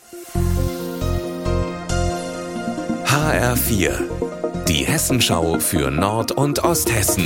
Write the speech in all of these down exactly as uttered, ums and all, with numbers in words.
H R vier, die Hessenschau für Nord- und Osthessen.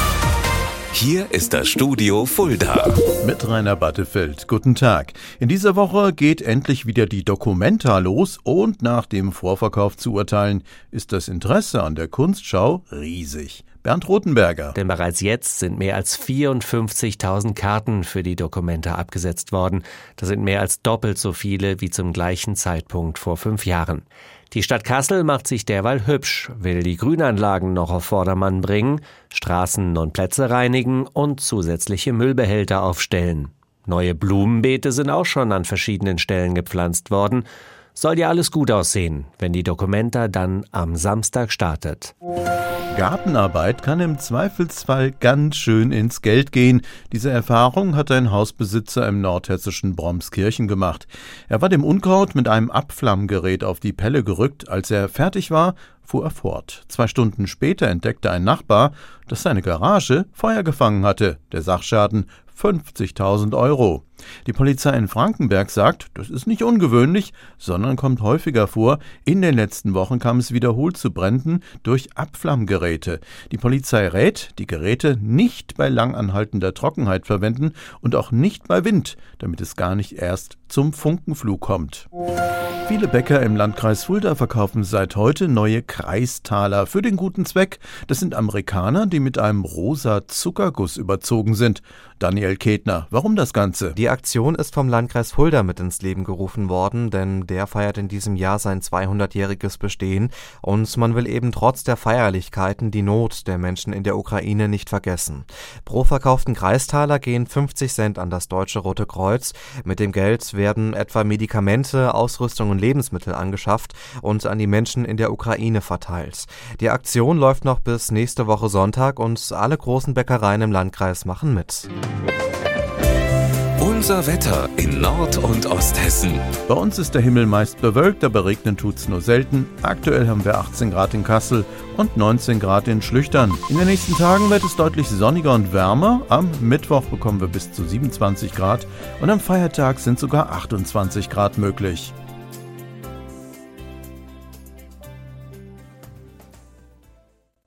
Hier ist das Studio Fulda. Mit Rainer Battefeld. Guten Tag. In dieser Woche geht endlich wieder die Documenta los und nach dem Vorverkauf zu urteilen, ist das Interesse an der Kunstschau riesig. Bernd Rothenberger. Denn bereits jetzt sind mehr als vierundfünfzigtausend Karten für die Documenta abgesetzt worden. Das sind mehr als doppelt so viele wie zum gleichen Zeitpunkt vor fünf Jahren. Die Stadt Kassel macht sich derweil hübsch, will die Grünanlagen noch auf Vordermann bringen, Straßen und Plätze reinigen und zusätzliche Müllbehälter aufstellen. Neue Blumenbeete sind auch schon an verschiedenen Stellen gepflanzt worden. Soll ja alles gut aussehen, wenn die Documenta dann am Samstag startet. Gartenarbeit kann im Zweifelsfall ganz schön ins Geld gehen. Diese Erfahrung hat ein Hausbesitzer im nordhessischen Bromskirchen gemacht. Er war dem Unkraut mit einem Abflammgerät auf die Pelle gerückt. Als er fertig war, fuhr er fort. Zwei Stunden später entdeckte ein Nachbar, dass seine Garage Feuer gefangen hatte. Der Sachschaden fünfzigtausend Euro. Die Polizei in Frankenberg sagt, das ist nicht ungewöhnlich, sondern kommt häufiger vor. In den letzten Wochen kam es wiederholt zu Bränden durch Abflammgeräte. Die Polizei rät, die Geräte nicht bei langanhaltender Trockenheit verwenden und auch nicht bei Wind, damit es gar nicht erst zum Funkenflug kommt. Viele Bäcker im Landkreis Fulda verkaufen seit heute neue Kreistaler für den guten Zweck. Das sind Amerikaner, die mit einem rosa Zuckerguss überzogen sind. Daniel Ketner, warum das Ganze? Die Aktion ist vom Landkreis Fulda mit ins Leben gerufen worden, denn der feiert in diesem Jahr sein zweihundertjähriges Bestehen und man will eben trotz der Feierlichkeiten die Not der Menschen in der Ukraine nicht vergessen. Pro verkauften Kreistaler gehen fünfzig Cent an das Deutsche Rote Kreuz. Mit dem Geld werden etwa Medikamente, Ausrüstung und Lebensmittel angeschafft und an die Menschen in der Ukraine verteilt. Die Aktion läuft noch bis nächste Woche Sonntag und alle großen Bäckereien im Landkreis machen mit. Unser Wetter in Nord- und Osthessen. Bei uns ist der Himmel meist bewölkt, aber regnen tut's nur selten. Aktuell haben wir achtzehn Grad in Kassel und neunzehn Grad in Schlüchtern. In den nächsten Tagen wird es deutlich sonniger und wärmer. Am Mittwoch bekommen wir bis zu siebenundzwanzig Grad und am Feiertag sind sogar achtundzwanzig Grad möglich.